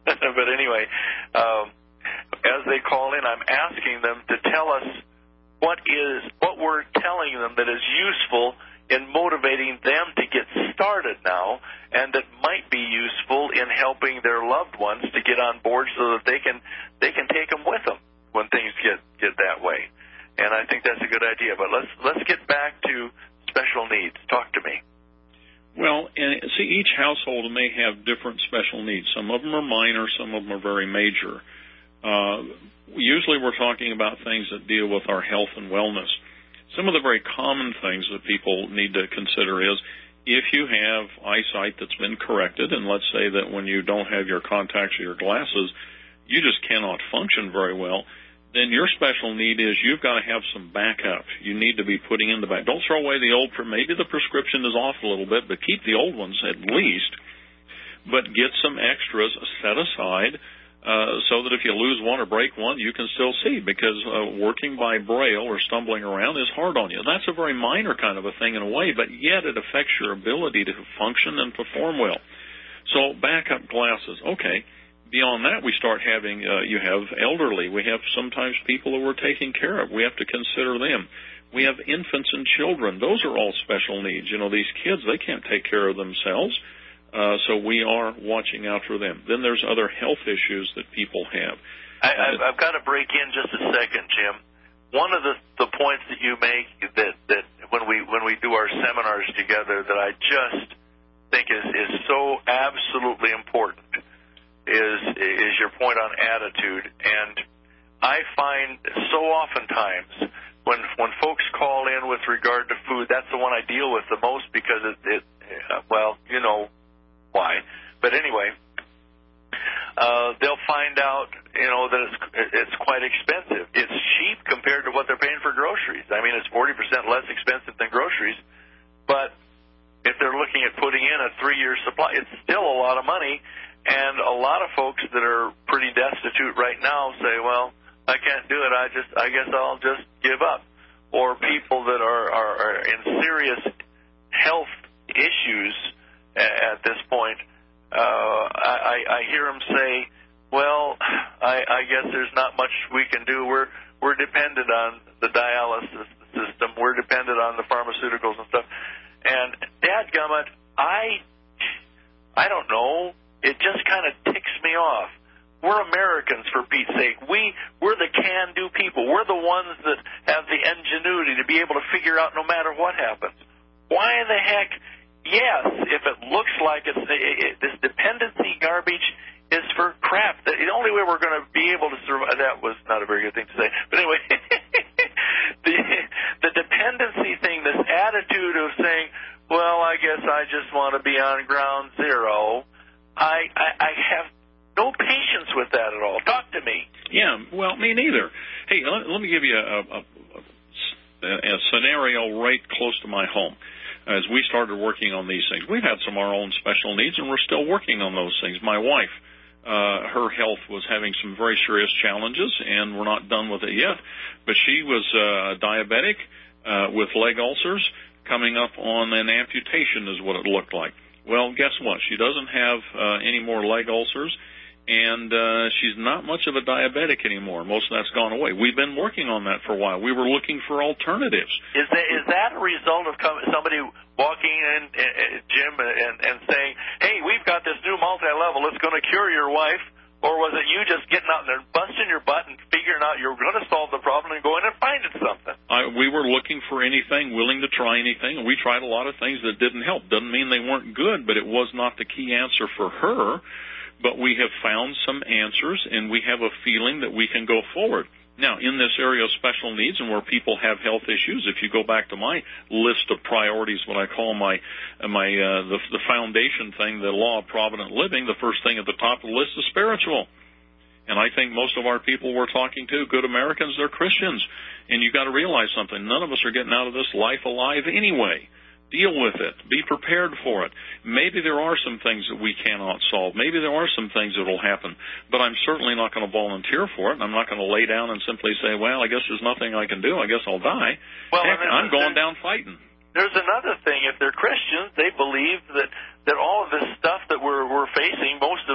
but anyway, um, as they call in, I'm asking them to tell us what is what we're telling them that is useful in motivating them to get started now, and that might be useful in helping their loved ones to get on board so that they can they can take them with them when things get, get that way. And I think that's a good idea. But let's let's get back to special needs. Talk to me. Well, and see, each household may have different special needs. Some of them are minor, some of them are very major. Uh, usually we're talking about things that deal with our health and wellness. Some of the very common things that people need to consider is if you have eyesight that's been corrected, and let's say that when you don't have your contacts or your glasses, you just cannot function very well, then your special need is you've got to have some backup. You need to be putting in the back. Don't throw away the old, maybe the prescription is off a little bit, but keep the old ones at least, but get some extras set aside Uh, so that if you lose one or break one, you can still see, because uh, working by braille or stumbling around is hard on you. That's a very minor kind of a thing in a way, but yet it affects your ability to function and perform well. So backup glasses. Okay. Beyond that, we start having, uh, you have elderly. We have sometimes people who we're taking care of. We have to consider them. We have infants and children. Those are all special needs. You know, these kids, they can't take care of themselves. Uh, so we are watching out for them. Then there's other health issues that people have. I, I've, I've got to break in just a second, Jim. One of the, the points that you make that, that when we when we do our seminars together that I just think is, is so absolutely important is is your point on attitude. And I find so oftentimes when when folks call in with regard to food, that's the one I deal with the most because it, it uh, well, you know, why. But anyway, uh, they'll find out, you know, that it's, it's quite expensive. It's cheap compared to what they're paying for groceries. I mean, it's forty percent less expensive than groceries. But if they're looking at putting in a three-year supply, it's still a lot of money. And a lot of folks that are pretty destitute right now say, well, I can't do it. I just, I guess I'll just give up. Or people that are, are, are in serious health issues at this point, uh, I, I hear them say, well, I, I guess there's not much we can do. We're we're dependent on the dialysis system. We're dependent on the pharmaceuticals and stuff. And dadgummit, I, I don't know. It just kind of ticks me off. We're Americans, for Pete's sake. We, we're the can-do people. We're the ones that have the ingenuity to be able to figure out no matter what happens. Why the heck... Yes, if it looks like it's it, it, this dependency garbage is for crap. The, the only way we're going to be able to survive, that was not a very good thing to say. But anyway, the, the dependency thing, this attitude of saying, well, I guess I just want to be on ground zero, I, I, I have no patience with that at all. Talk to me. Yeah, well, me neither. Hey, let, let me give you a, a, a, a scenario right close to my home. As we started working on these things, we've had some of our own special needs, and we're still working on those things. My wife, uh, her health was having some very serious challenges, and we're not done with it yet. But she was uh, diabetic uh, with leg ulcers, coming up on an amputation is what it looked like. Well, guess what? She doesn't have uh, any more leg ulcers, and uh, she's not much of a diabetic anymore. Most of that's gone away. We've been working on that for a while. We were looking for alternatives. Is that, is that a result of somebody walking in, uh, Jim, and, and saying, hey, we've got this new multi-level, it's going to cure your wife? Or was it you just getting out there, busting your butt and figuring out you're going to solve the problem and going and finding something? I, we were looking for anything, willing to try anything, and we tried a lot of things that didn't help. Doesn't mean they weren't good, but it was not the key answer for her. But we have found some answers, and we have a feeling that we can go forward. Now, in this area of special needs and where people have health issues, if you go back to my list of priorities, what I call my my uh, the, the foundation thing, the law of provident living, the first thing at the top of the list is spiritual. And I think most of our people we're talking to, good Americans, they're Christians. And you've got to realize something. None of us are getting out of this life alive anyway. Deal with it. Be prepared for it. Maybe there are some things that we cannot solve. Maybe there are some things that will happen. But I'm certainly not going to volunteer for it, and I'm not going to lay down and simply say, well, I guess there's nothing I can do. I guess I'll die. Well, Heck, I'm going down fighting. There's another thing. If they're Christians, they believe that, that all of this stuff that we're, we're facing, most of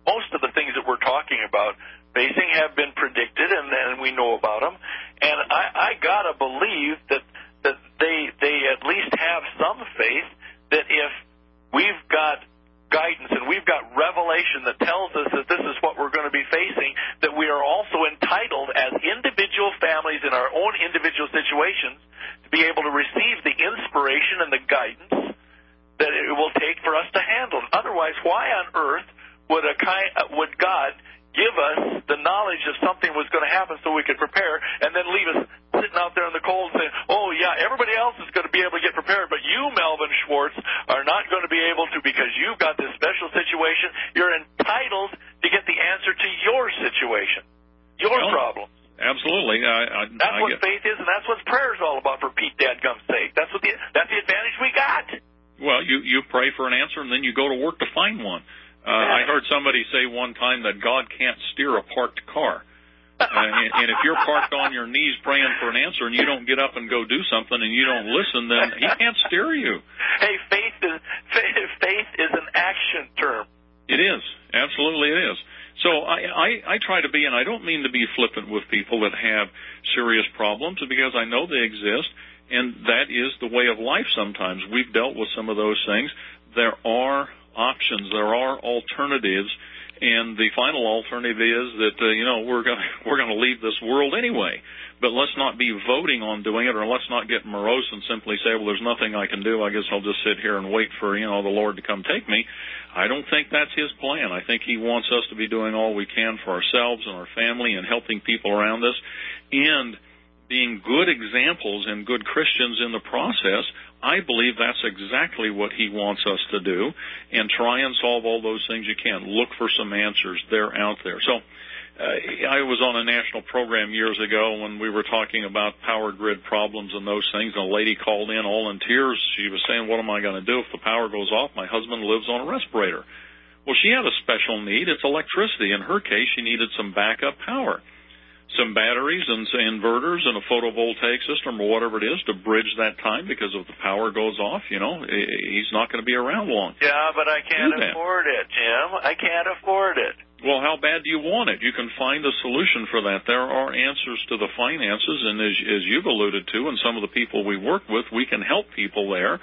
most of the things that we're talking about facing have been predicted, and, and we know about them. And I, I gotta believe that that they they at least have some faith that if we've got guidance and we've got revelation that tells us that this is what we're going to be facing, that we are also entitled as individual families in our own individual situations to be able to receive the inspiration and the guidance that it will take for us to handle. Otherwise, why on earth would a kind, would God give us the knowledge of something was going to happen so we could prepare, and then leave us sitting out there in the cold saying, oh, yeah, everybody else is going to be able to get prepared, but you, Melvin Schwartz, are not going to be able to because you've got this special situation. You're entitled to get the answer to your situation, your well, problem. Absolutely. I, I, that's I what get... faith is, and that's what prayer is all about, for Pete Dadgum's sake. That's, what the, that's the advantage we got. Well, you, you pray for an answer, and then you go to work to find one. Uh, I heard somebody say one time that God can't steer a parked car. Uh, and, and if you're parked on your knees praying for an answer and you don't get up and go do something and you don't listen, then he can't steer you. Hey, faith is faith is an action term. It is. Absolutely it is. So I, I, I try to be, and I don't mean to be flippant with people that have serious problems, because I know they exist, and that is the way of life sometimes. We've dealt with some of those things. There are options, there are alternatives, and the final alternative is that uh, you know we're going we're going to leave this world anyway. But let's not be voting on doing it, or let's not get morose and simply say, well, there's nothing I can do. I guess I'll just sit here and wait for you know the Lord to come take me. I don't think that's His plan. I think He wants us to be doing all we can for ourselves and our family and helping people around us, and being good examples and good Christians in the process. I believe that's exactly what He wants us to do, and try and solve all those things you can. Look for some answers. They're out there. So uh, I was on a national program years ago when we were talking about power grid problems and those things, and a lady called in all in tears. She was saying, what am I going to do if the power goes off? My husband lives on a respirator. Well, she had a special need. It's electricity. In her case, she needed some backup power. Some batteries and some inverters and a photovoltaic system or whatever it is to bridge that time, because if the power goes off, you know, he's not going to be around long. Yeah, but I can't afford it, Jim. I can't afford it. Well, how bad do you want it? You can find a solution for that. There are answers to the finances, and as, as you've alluded to, and some of the people we work with, we can help people there.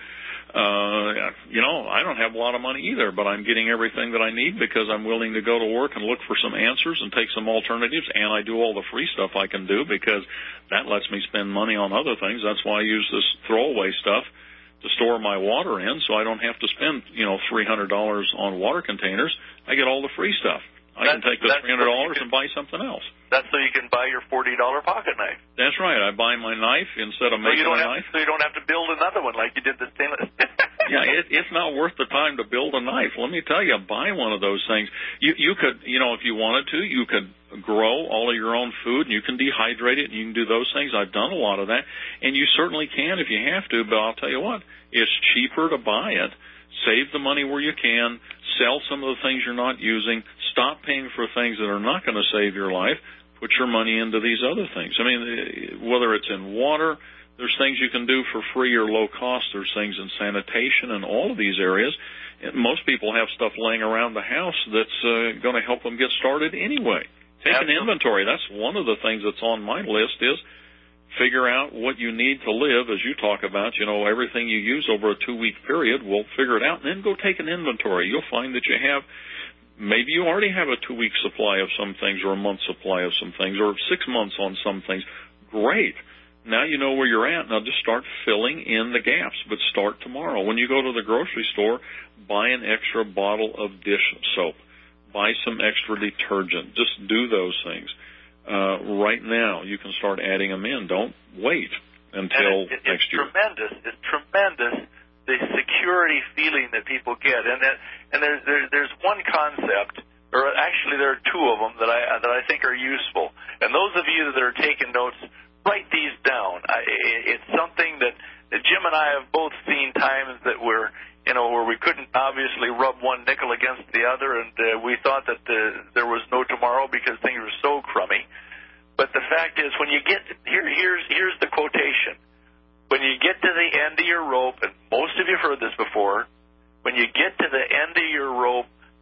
Uh, you know, I don't have a lot of money either, but I'm getting everything that I need because I'm willing to go to work and look for some answers and take some alternatives, and I do all the free stuff I can do because that lets me spend money on other things. That's why I use this throwaway stuff to store my water in, so I don't have to spend, you know, three hundred dollars on water containers. I get all the free stuff. I that's, can take the three hundred dollars and buy something else. That's so you can buy your forty dollar pocket knife. That's right. I buy my knife instead of so making you don't a have knife. To, so you don't have to build another one like you did the stainless. Yeah, it, it's not worth the time to build a knife. Let me tell you, buy one of those things. You you could, you know, if you wanted to, you could grow all of your own food, and you can dehydrate it, and you can do those things. I've done a lot of that, and you certainly can if you have to, but I'll tell you what, it's cheaper to buy it. Save the money where you can. Sell some of the things you're not using. Stop paying for things that are not going to save your life. Put your money into these other things. I mean, whether it's in water, there's things you can do for free or low cost. There's things in sanitation and all of these areas. And most people have stuff laying around the house that's uh, going to help them get started anyway. Take Absolutely. an inventory. That's one of the things that's on my list is figure out what you need to live, as you talk about, you know, everything you use over a two-week period. We'll figure it out, and then go take an inventory. You'll find that you have, maybe you already have a two-week supply of some things or a month supply of some things or six months on some things. Great. Now you know where you're at. Now just start filling in the gaps, but start tomorrow. When you go to the grocery store, buy an extra bottle of dish soap. Buy some extra detergent. Just do those things. Uh, right now, you can start adding them in. Don't wait until it, it, next it's year. Tremendous. It's tremendous, the security feeling that people get. And that, and there's there, there's one concept, or actually there are two of them that I that I think are useful. And those of you that are taking notes, write these down. I, it's something that, that Jim and I have both seen times that we're, you know, where we couldn't obviously rub one nickel against the other, and uh, we thought that uh, there was no tomorrow because things were so crummy. But the fact is, when you get here, here's here's the quotation. When you get to the end of your rope, and most of you have heard this before, when you get to the end of your rope,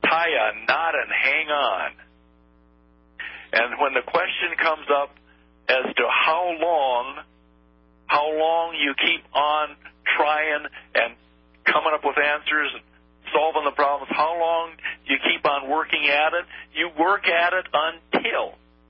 tie a knot and hang on. And when the question comes up as to how long, how long you keep on trying and coming up with answers and solving the problems, how long you keep on working at it, you work at it until.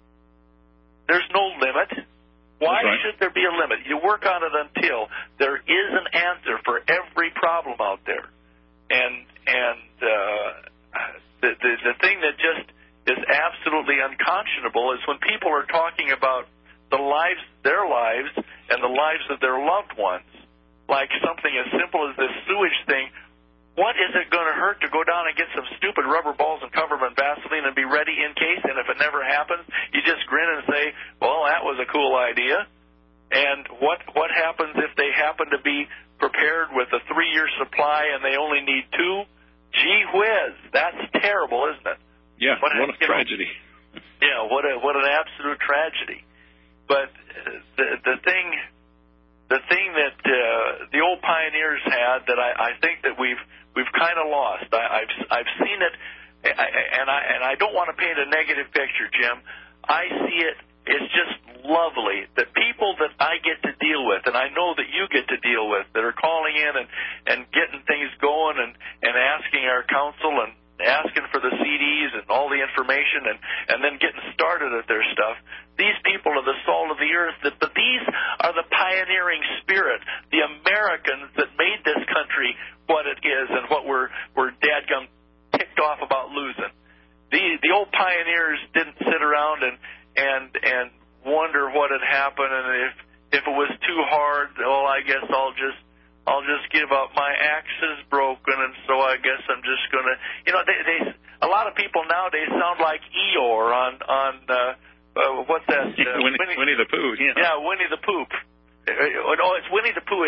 There's no limit. Why right. should there be a limit? You work on it until there is an answer for every problem out there. And and uh, the, the the thing that just is absolutely unconscionable is when people are talking about the lives, their lives, and the lives of their loved ones, like something as simple as this sewage thing. What is it going to hurt to go down and get some stupid rubber balls and cover them in Vaseline and be ready in case? And if it never happens, you just grin and say, well, that was a cool idea. And what what happens if they happen to be prepared with a three-year supply and they only need two? Gee whiz, that's terrible, isn't it? Yeah, what, what a tragedy. Know, yeah, what a what an absolute tragedy. But the the thing the thing that uh, the old pioneers had that I, I think that we've we've kind of lost. I, I've I've seen it, and I and I don't want to paint a negative picture, Jim. I see it. It's just lovely that people that I get to deal with, and I know that you get to deal with, that are calling in and, and getting things going and, and asking our counsel and asking for the C Ds and all the information and, and then getting started at their stuff. These people are the salt of the earth, that, but these are the pioneering spirit, the Americans that made this country what it is and what we're, we're dadgum ticked off about losing. The, the old pioneers didn't sit around and and and wonder what had happened, and if if it was too hard, well, I guess I'll just I'll just give up. My axe is broken, and so I guess I'm just gonna, you know, they, they a lot of people nowadays sound like Eeyore on on uh, uh, what's that? Uh, Winnie, Winnie, Winnie the Pooh. Yeah, yeah, Winnie the Pooh. Uh, oh, it's Winnie the Pooh.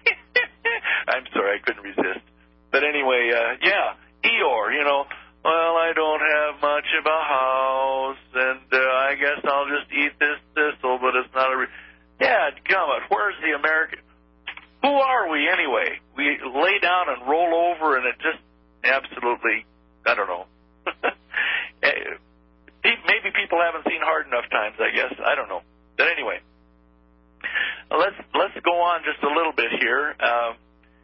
I'm sorry, I couldn't resist. But anyway, uh, yeah, Eeyore. You know. Well, I don't have much of a house, and uh, I guess I'll just eat this thistle, but it's not a... Re- Dadgummit, where's the American... Who are we, anyway? We lay down and roll over, and it just absolutely... I don't know. Maybe people haven't seen Hard Enough Times, I guess. I don't know. But anyway, let's let's go on just a little bit here. Um,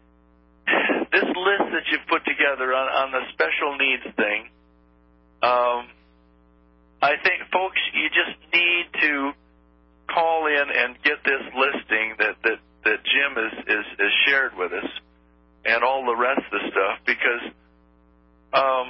This list that you've put together on, on the special needs thing, um, I think, folks, you just need to call in and get this listing that, that, that Jim is, is, is shared with us and all the rest of the stuff, because um,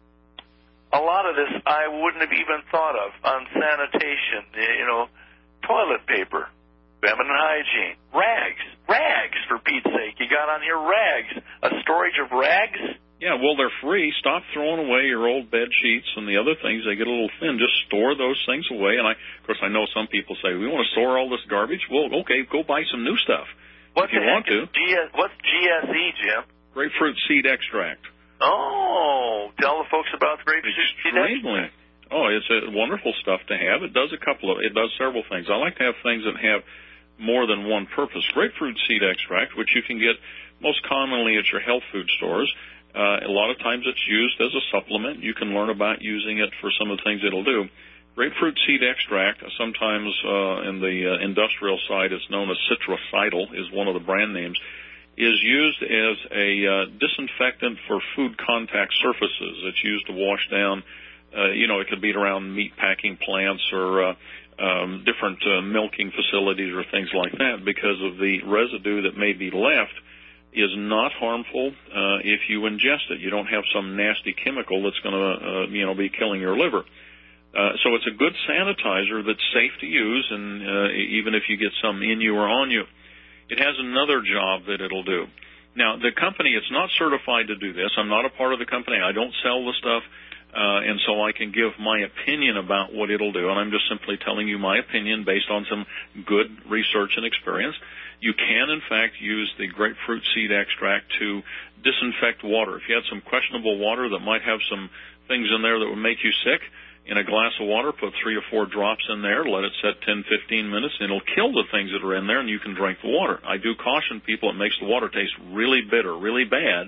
a lot of this I wouldn't have even thought of on sanitation, you know, toilet paper. Feminine hygiene, rags, rags, for Pete's sake. You got on here rags, a storage of rags? Yeah, well, they're free. Stop throwing away your old bed sheets and the other things. They get a little thin. Just store those things away. And, I, of course, I know some people say, we want to store all this garbage. Well, okay, go buy some new stuff what if you the want heck to. Is G S, what's G S E, Jim? Grapefruit seed extract. Oh, tell the folks about the grapefruit seed extract. Oh, it's a wonderful stuff to have. It does a couple of, it does several things. I like to have things that have more than one purpose. Grapefruit seed extract, which you can get most commonly at your health food stores. Uh, a lot of times it's used as a supplement. You can learn about using it for some of the things it'll do. Grapefruit seed extract, sometimes uh, in the uh, industrial side it's known as citricidal, is one of the brand names, is used as a uh, disinfectant for food contact surfaces. It's used to wash down, uh, you know, it could be around meat packing plants or uh, Um, different uh, milking facilities or things like that, because of the residue that may be left is not harmful uh, if you ingest it. You don't have some nasty chemical that's going to, uh, you know, be killing your liver. Uh, so it's a good sanitizer that's safe to use, and uh, even if you get some in you or on you. It has another job that it'll do. Now, the company, it's not certified to do this. I'm not a part of the company. I don't sell the stuff. Uh, and so I can give my opinion about what it'll do, and I'm just simply telling you my opinion based on some good research and experience. You can, in fact, use the grapefruit seed extract to disinfect water. If you had some questionable water that might have some things in there that would make you sick, in a glass of water, put three or four drops in there, let it set ten, fifteen minutes, and it'll kill the things that are in there, and you can drink the water. I do caution people, it makes the water taste really bitter, really bad,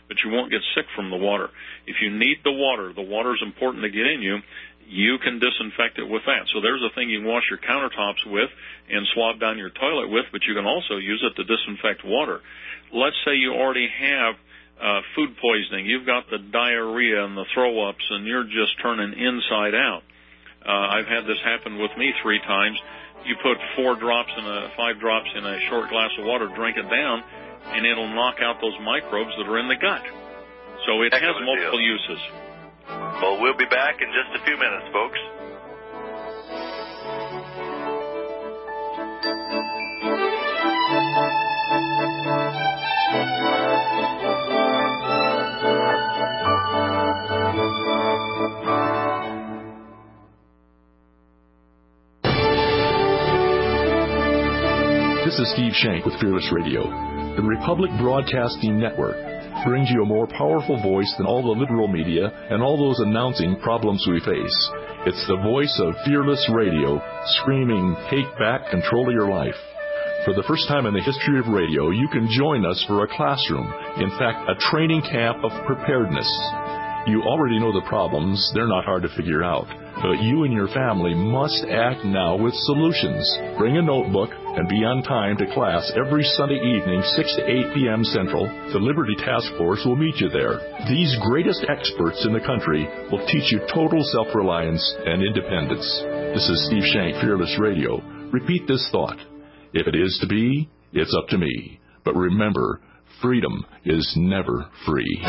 but you won't get sick from the water. If you need the water, the water is important to get in you, you can disinfect it with that. So there's a thing you can wash your countertops with and swab down your toilet with, but you can also use it to disinfect water. Let's say you already have uh, food poisoning. You've got the diarrhea and the throw-ups, and you're just turning inside out. Uh, I've had this happen with me three times. You put four drops in a, five drops in a short glass of water, drink it down, and it'll knock out those microbes that are in the gut. So it has multiple uses. Well, we'll be back in just a few minutes, folks. This is Steve Shank with Fearless Radio. The Republic Broadcasting Network brings you a more powerful voice than all the liberal media and all those announcing problems we face. It's the voice of Fearless Radio, screaming, take back control of your life. For the first time in the history of radio, you can join us for a classroom, in fact, a training camp of preparedness. You already know the problems. They're not hard to figure out. But you and your family must act now with solutions. Bring a notebook and be on time to class every Sunday evening, six to eight p.m. Central. The Liberty Task Force will meet you there. These greatest experts in the country will teach you total self-reliance and independence. This is Steve Shank, Fearless Radio. Repeat this thought. If it is to be, it's up to me. But remember, freedom is never free.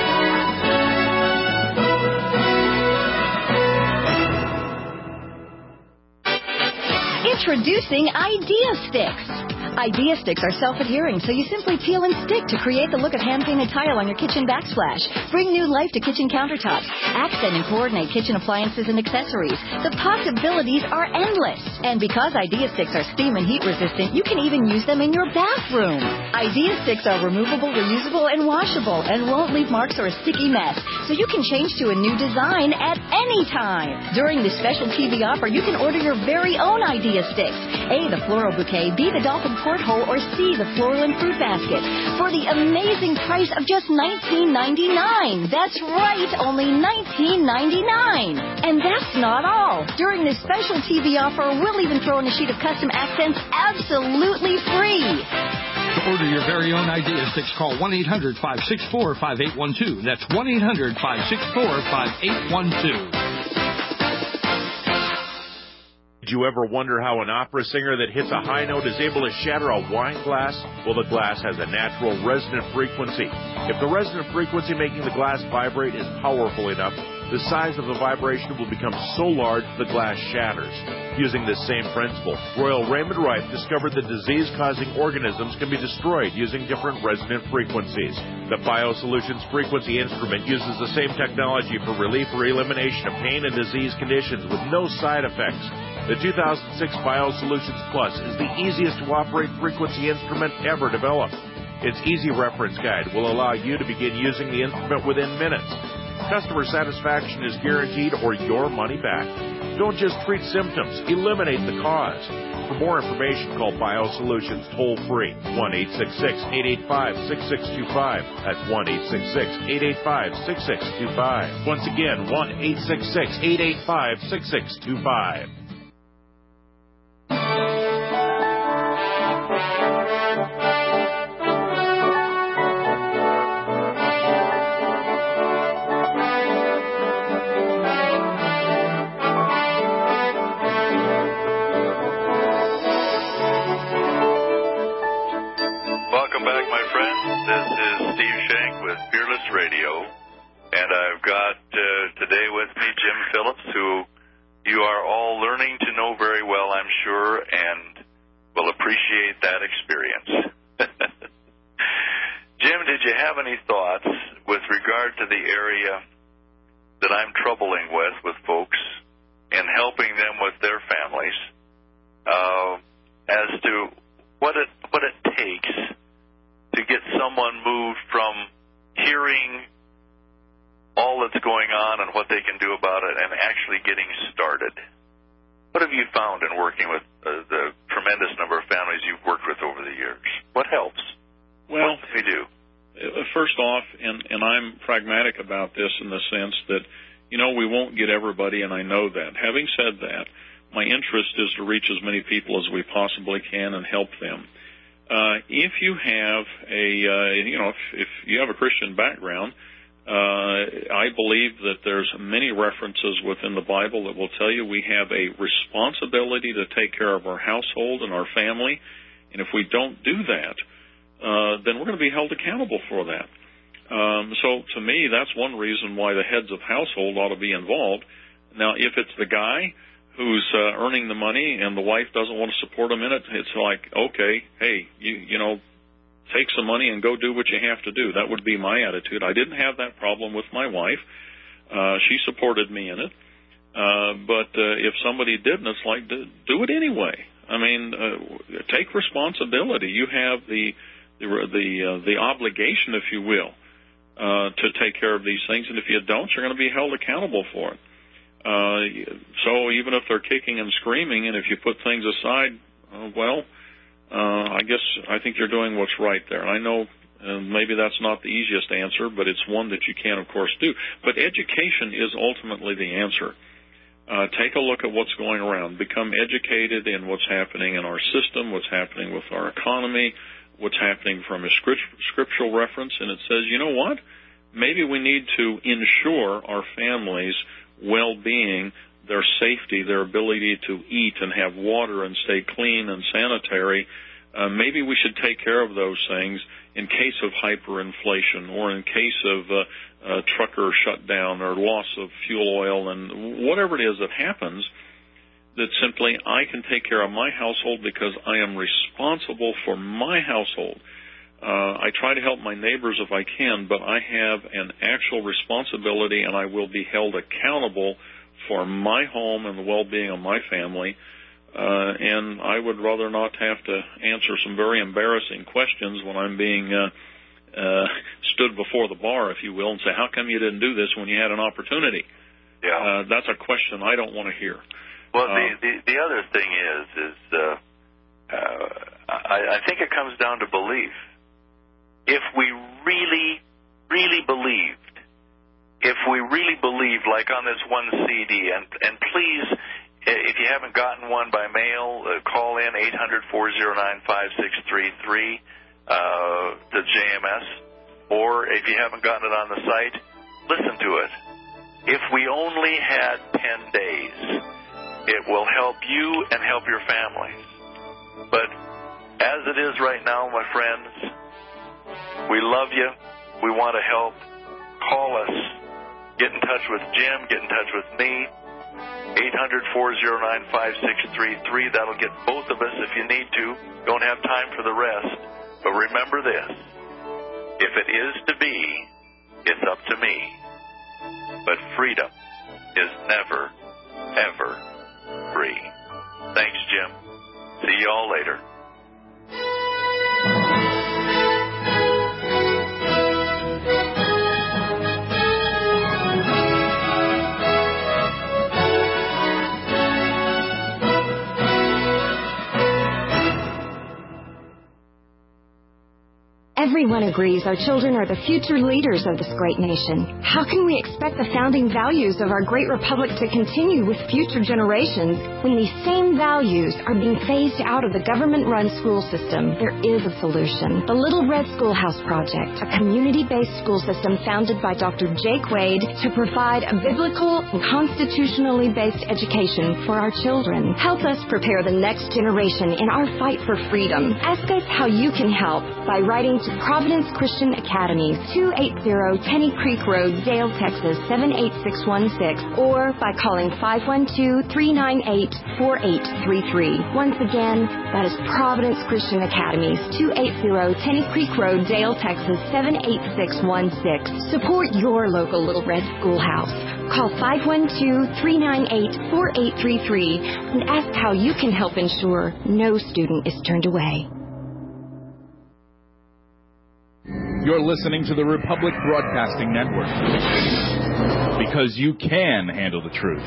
Introducing Idea Sticks. Idea Sticks are self-adhering, so you simply peel and stick to create the look of hand-painted tile on your kitchen backsplash. Bring new life to kitchen countertops. Accent and coordinate kitchen appliances and accessories. The possibilities are endless. And because Idea Sticks are steam and heat resistant, you can even use them in your bathroom. Idea Sticks are removable, reusable, and washable, and won't leave marks or a sticky mess, so you can change to a new design at any time. During this special T V offer, you can order your very own Idea Sticks. A, the floral bouquet, B, the dolphin porthole, or C, the floral and fruit basket, for the amazing price of just nineteen ninety-nine. That's right, only nineteen ninety-nine. And that's not all. During this special T V offer, we'll even throw in a sheet of custom accents absolutely free. To order your very own Idea Sticks, call one eight hundred, five six four, five eight one two. That's one eight hundred, five six four, five eight one two. Did you ever wonder how an opera singer that hits a high note is able to shatter a wine glass? Well, the glass has a natural resonant frequency. If the resonant frequency making the glass vibrate is powerful enough, the size of the vibration will become so large the glass shatters. Using this same principle, Royal Raymond Rife discovered that disease-causing organisms can be destroyed using different resonant frequencies. The BioSolutions frequency instrument uses the same technology for relief or elimination of pain and disease conditions with no side effects. The two thousand six BioSolutions Plus is the easiest to operate frequency instrument ever developed. Its easy reference guide will allow you to begin using the instrument within minutes. Customer satisfaction is guaranteed or your money back. Don't just treat symptoms, eliminate the cause. For more information, call BioSolutions toll-free, one eight six six, eight eight five, six six two five. That's one eight six six, eight eight five, six six two five. Once again, one eight six six, eight eight five, six six two five. Radio, and I've got uh, today with me Jim Phillips, who you are all learning to know very well, I'm sure, and will appreciate that experience. Jim, did you have any thoughts with regard to the area that I'm troubling with with folks and helping them with their families uh, as to what it what it takes to get someone moved from hearing all that's going on and what they can do about it and actually getting started? What have you found in working with uh, the tremendous number of families you've worked with over the years? What helps? Well, what can we do? first off, and, and I'm pragmatic about this in the sense that, you know, we won't get everybody, and I know that. Having said that, my interest is to reach as many people as we possibly can and help them. Uh, if you have a, uh, you know, if, if you have a Christian background, uh, I believe that there's many references within the Bible that will tell you we have a responsibility to take care of our household and our family, and if we don't do that, uh, then we're going to be held accountable for that. Um, so to me, that's one reason why the heads of household ought to be involved. Now, if it's the guy who's uh, earning the money and the wife doesn't want to support him in it, it's like, okay, hey, you you know, take some money and go do what you have to do. That would be my attitude. I didn't have that problem with my wife. Uh, she supported me in it. Uh, but uh, if somebody didn't, it's like, do, do it anyway. I mean, uh, take responsibility. You have the the the, uh, the obligation, if you will, uh, to take care of these things. And if you don't, you're going to be held accountable for it. Uh, so even if they're kicking and screaming, and if you put things aside, uh, well, uh, I guess I think you're doing what's right there. And I know uh, maybe that's not the easiest answer, but it's one that you can, of course, do. But education is ultimately the answer. Uh, take a look at what's going around. Become educated in what's happening in our system, what's happening with our economy, what's happening from a script, scriptural reference. And it says, you know what? Maybe we need to ensure our families' well-being, their safety, their ability to eat and have water and stay clean and sanitary. Uh, maybe we should take care of those things in case of hyperinflation or in case of uh, uh, trucker shutdown or loss of fuel oil and whatever it is that happens, that simply I can take care of my household because I am responsible for my household. Uh, I try to help my neighbors if I can, but I have an actual responsibility, and I will be held accountable for my home and the well-being of my family. Uh, and I would rather not have to answer some very embarrassing questions when I'm being uh, uh, stood before the bar, if you will, and say, how come you didn't do this when you had an opportunity? Yeah. Uh, that's a question I don't want to hear. Well, uh, the, the, the other thing is, is uh, uh, I, I think it comes down to belief. If we really, really believed, if we really believed, like on this one C D, and, and please, if you haven't gotten one by mail, uh, call in eight hundred, four oh nine, five six three three uh, to J M S, or if you haven't gotten it on the site, listen to it. If we only had ten days, it will help you and help your families. But as it is right now, my friends, we love you. We want to help. Call us. Get in touch with Jim. Get in touch with me. eight hundred, four oh nine, five six three three. That'll get both of us if you need to. Don't have time for the rest. But remember this. If it is to be, it's up to me. But freedom is never, ever free. Thanks, Jim. See you all later. Everyone agrees our children are the future leaders of this great nation. How can we expect the founding values of our great republic to continue with future generations when these same values are being phased out of the government-run school system? There is a solution. The Little Red Schoolhouse Project, a community-based school system founded by Doctor Jake Wade to provide a biblical and constitutionally based education for our children. Help us prepare the next generation in our fight for freedom. Ask us how you can help by writing to Providence Christian Academy, two eighty Tenny Creek Road, Dale, Texas, seven eight six one six, or by calling five one two, three nine eight, four eight three three. Once again, that is Providence Christian Academy, two eighty Tenny Creek Road, Dale, Texas, seven eight six one six. Support your local Little Red Schoolhouse. Call five one two, three nine eight, four eight three three and ask how you can help ensure no student is turned away. You're listening to the Republic Broadcasting Network. Because you can handle the truth.